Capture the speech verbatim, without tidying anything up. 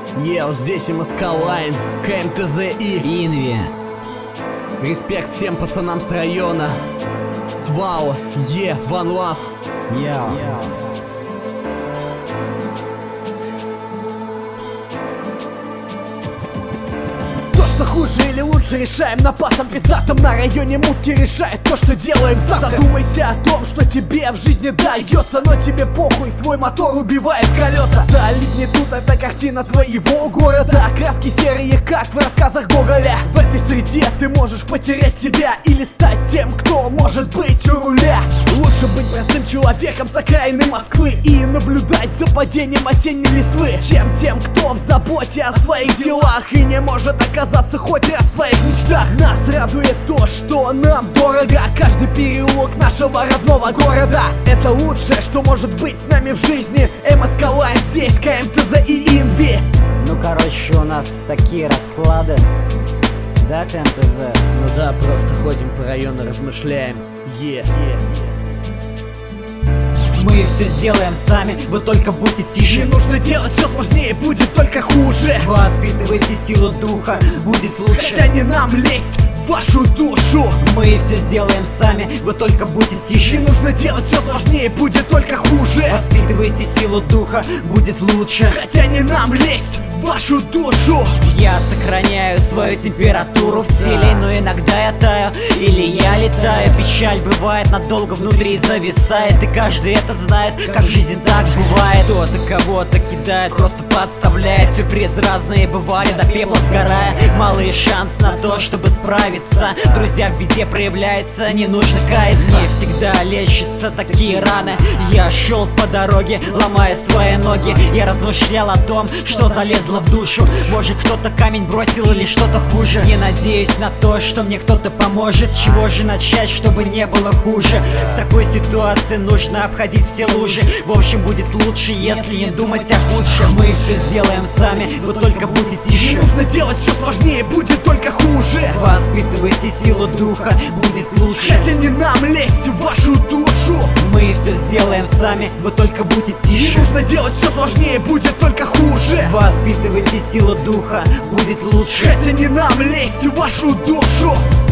Еу, здесь эм эс ка Line, ка эм тэ зэ и Инви. Респект всем пацанам с района. Свал, е, One Love. Йоу. То, что хуже или лучше, решаем напасом пиздатом. На районе мутки решает то, что делаем завтра. Задумайся о том, что тебе в жизни дается, но тебе похуй, твой мотор убивает колеса. Залипни тут, это картина твоего города. Краски серые, как в рассказах Гоголя. В этой среде ты можешь потерять себя или стать тем, кто может быть у руля. Лучше быть простым человеком с окраины Москвы и наблюдать за падением осенней листвы, чем тем, кто в заботе о своих делах и не может оказаться хоть раз в своих мечтах. Нас радует то, что нам дорого. Каждый переулок нашего родного города — это лучшее, что может быть с нами в жизни. эм эс ка Line здесь, ка эм тэ зэ и Инви. Ну короче, у нас такие расклады. Да, ка эм тэ зэ? Ну да, просто ходим по району, размышляем. Е, е. Мы все сделаем сами, вы только будьте Не тише. нужно делать все сложнее, будет только хуже. Воспитывайте силу духа, будет лучше. Хотя не нам лезть в вашу душу. Мы все сделаем сами, вы только будьте Не тише. нужно делать все сложнее, будет только хуже. Воспитывайте силу духа, будет лучше. Хотя не нам лезть в вашу душу. Я сохраняю свою температуру в теле, но иногда я таю или я летаю. Печаль бывает надолго внутри зависает, и каждый это знает, как в жизни так бывает. Кто-то кого-то кидает, просто подставляет. Сюрпризы разные бывали, до пепла сгорая. Малый шанс на то, чтобы справиться. Друзья в беде проявляются, не нужно каяться. Не всегда лечатся такие раны. Я шел по дороге, ломая свои ноги. Я размышлял о том, что залезло в душу. Может, кто-то камень бросил или что-то хуже. Не надеюсь на то, что мне кто-то поможет. С чего же начать, чтобы не было хуже? В такой ситуации нужно обходить все лужи. В общем, будет лучше, если не думать о худшем. Мы все сделаем сами, вы только будьте Не тише. нужно делать все сложнее, будет только хуже. Воспитывайте силу духа, будет лучше. Хотя не нам лезть в вашу душу. Мы все сделаем сами, вы только будьте Не тише. нужно делать все сложнее, будет только хуже. Воспитывайте силу духа, будет лучше. Хотя не нам лезть в вашу душу.